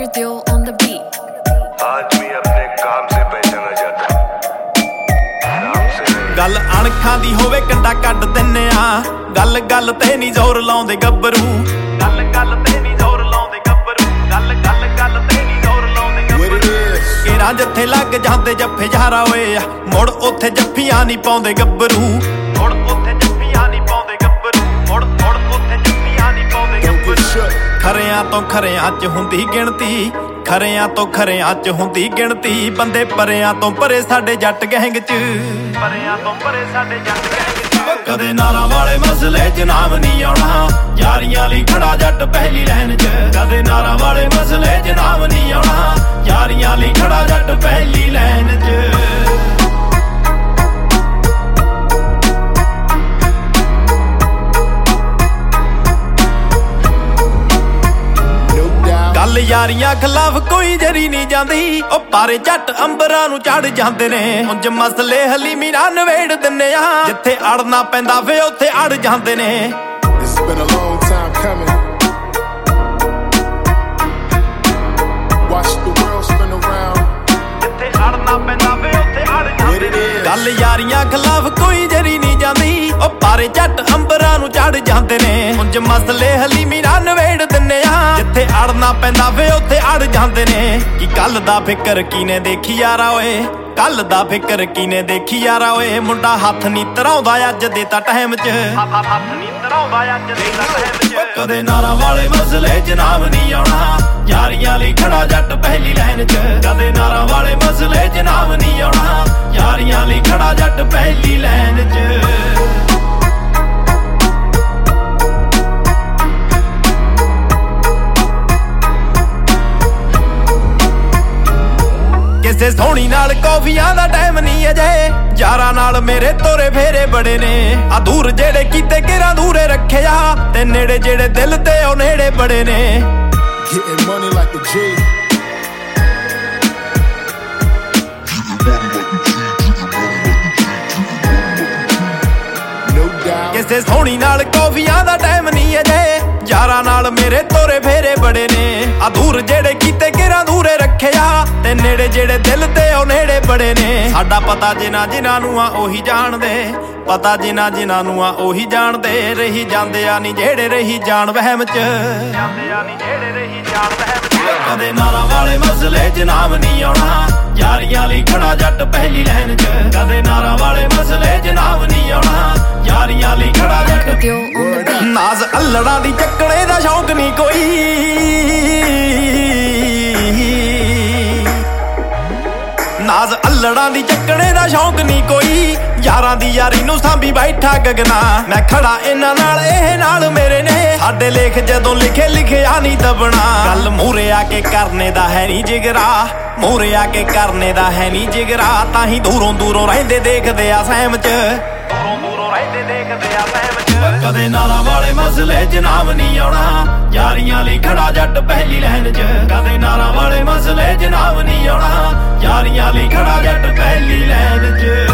Purdue on the beat. आज भी अपने काम से पहचाना जाता नाम से नहीं। गल अणखां दी होवे कंडा कड्ड दिन्ने आ गल गल ते नी जोर लाउंदे गब्बरू गल गल ते नी जोर लाउंदे गब्बरू गल गल गल ते नी जोर लाउंदे गब्बरू केरा जिथे लग जांदे जफ्फे जारा होए मुड़ उत्थे जफ्फियां नी पाउंदे गब्बरू मुड़ उत्थे जफ्फियां नी पाउंदे गब्बरू मुड़ मुड़ उत्थे जफ्फियां नी पाउंदे गब्बरू खरियां तो खरियां च हुंदी गिणती खरियां तो खरियां च हुंदी गिणती बंदे परियां तो परे साडे जट गैंग च परियां तो परे साडे जट गैंग च कदे नारां वाले मसले च नाम नहीं आउणा यारियां लई खड़ा जट पहली लाइन च कदे नारां वाले मसले च नाम नहीं आउणा यारियां लई खड़ा जट पहली लाइन च गल यारियां खिलाफ कोई जरी नहीं जांदी ओ पारे जट अंबरां नूं चढ़ जांदे ने उंज मसले हलीमी नाल नवेड़ दिन्ने आ जिथे अड़ना पैंदा वे उत्थे अड़ जांदे ने It's been a long time coming. Watch the world spin around. जिथे अड़ना पैंदा वे उत्थे अड़ जांदे ने गल यारियां खिलाफ कोई जरी नहीं जांदी ओ पारे जट अंबरां नूं चढ़ जांदे ने उंज मसले हलीमी नाल नवेड़ दिन्ने आ जिथे अड़ना पैंदा वे उत्थे अड़ जांदे ने कि कल दा फिकर कीने देखी यारा ओए कल दा फिकर कीने देखी यारा ओए मुंडा हत्थ नी धराउंदा अज दे तां टाइम च हत्थ नी धराउंदा अज दे तां टाइम च कदे नारां वाले मसले च नाम नहीं आउणा यारियां लई खड़ा जट पहली लाइन च कदे नारां वाले मसले च नाम नहीं आउणा यारियां लई खड़ा जट पहली लाइन च ਕਿਸੇ ਸੋਹਣੀ ਨਾਲ ਕੌਫੀਆਂ ਦਾ ਟਾਈਮ ਨਹੀਂ ਅਜੇ ਯਾਰਾਂ ਨਾਲ ਮੇਰੇ ਤੋਰੇ ਫੇਰੇ ਬੜੇ ਨੇ ਆ ਦੂਰ ਜਿਹੜੇ ਕੀਤੇ ਕਿਰਾਂ ਦੂਰੇ ਰੱਖਿਆ ਤੇ ਨੇੜੇ ਜਿਹੜੇ ਦਿਲ ਤੇ ਉਹ ਨੇੜੇ ਬੜੇ ਨੇ Getting money like a G. No doubt. ਕਿਸੇ ਸੋਹਣੀ ਨਾਲ ਕੌਫੀਆਂ ਦਾ ਟਾਈਮ ਨਹੀਂ ਅਜੇ ਯਾਰਾਂ ਨਾਲ ਮੇਰੇ ਤੋਰੇ ਫੇਰੇ ਬੜੇ ਨੇ ਆ ਦੂਰ ਜਿਹੜੇ ਕੀਤੇ ਕਿਰਾਂ ਦੂਰੇ ਰੱਖਿਆ ਤੇ ਨੇੜੇ ਜਿਹੜੇ ਦਿਲ ਤੇ ਉਹ ਨੇੜੇ ਬੜੇ ਨੇ ਸਾਡਾ ਪਤਾ ਜਿਨ੍ਹਾਂ ਨੂੰ ਆ ਉਹੀ ਜਾਣਦੇ ਪਤਾ ਜਿਨ੍ਹਾਂ ਨੂੰ ਆ ਉਹੀ ਜਾਣਦੇ ਰਹੀ ਜਾਂਦੇ ਆ ਨਹੀਂ ਜਿਹੜੇ ਰਹੀ ਜਾਣ ਵਹਿਮ ਚ ਜਾਂਦੇ ਆ ਨਹੀਂ ਜਿਹੜੇ ਰਹੀ ਜਾਣ ਵਹਿਮ ਚ ਕਦੇ ਨਾਰਾਂ ਵਾਲੇ ਮਸਲੇ ਚ ਨਾਮ ਨਹੀਂ ਆਉਣਾ ਯਾਰੀਆਂ ਲਈ ਖੜਾ ਜੱਟ ਪਹਿਲੀ ਲਾਈਨ ਚ ਕਦੇ ਨਾਰਾਂ ਵਾਲੇ ਮਸਲੇ ਚ ਨਾਮ ਨਹੀਂ ਆਉਣਾ ਯਾਰੀਆਂ ਲਈ ਖੜਾ ਜੱਟ ਨਾਜ਼ ਅਲੜਾਂ ਦੀ ਚੱਕਣੇ ਦਾ ਸ਼ੌਕ ਨਹੀਂ ਕੋਈ ਨਾਜ਼ ਅਲੜਾਂ ਦੀ ਚੱਕਣੇ ਦਾ ਸ਼ੌਕ ਨਹੀਂ ਕੋਈ ਯਾਰਾਂ ਦੀ ਯਾਰੀ ਨੂੰ ਸਾਂਭੀ ਬੈਠਾ ਗਗਨਾ ਮੈਂ ਖੜਾ ਇਹਨਾਂ ਨਾਲ ਇਹ ਨਾਲ ਮੇਰੇ ਨੇ ਸਾਡੇ ਲੇਖ ਜਦੋਂ ਲਿਖਿਆ ਨਹੀਂ ਦਬਣਾ ਗੱਲ ਮੂਰੇ ਆ ਕੇ ਕਰਨੇ ਦਾ ਹੈ ਨਹੀਂ ਜਿਗਰਾ ਮੂਰੇ ਆ ਕੇ ਕਰਨੇ ਦਾ ਹੈ ਨਹੀਂ ਜਿਗਰਾ ਤਾਂ ਹੀ ਦੂਰੋਂ ਰਹਿੰਦੇ ਦੇਖਦੇ ਆ ਸਹਿਮ ਚ ਦੂਰੋਂ ਰਹਿੰਦੇ ਦੇਖਦੇ ਆ ਸਹਿਮ ਚ ਕਦੇ ਨਾਰਾਂ ਵਾਲੇ ਮਸਲੇ ਚ ਨਾਮ ਨਹੀਂ ਆਉਣਾ ਯਾਰੀਆਂ ਲਈ ਖੜਾ ਜੱਟ ਪਹਿਲੀ ਲਾਈਨ ਚ ਕਦੇ ਨਾਰਾਂ ਵਾਲੇ ਮਸਲੇ ਚ ਨਾਮ ਨਹੀਂ ਆਉਣਾ ਯਾਰੀਆਂ ਲਈ ਖੜਾ ਜੱਟ ਪਹਿਲੀ ਲਾਈਨ ਚ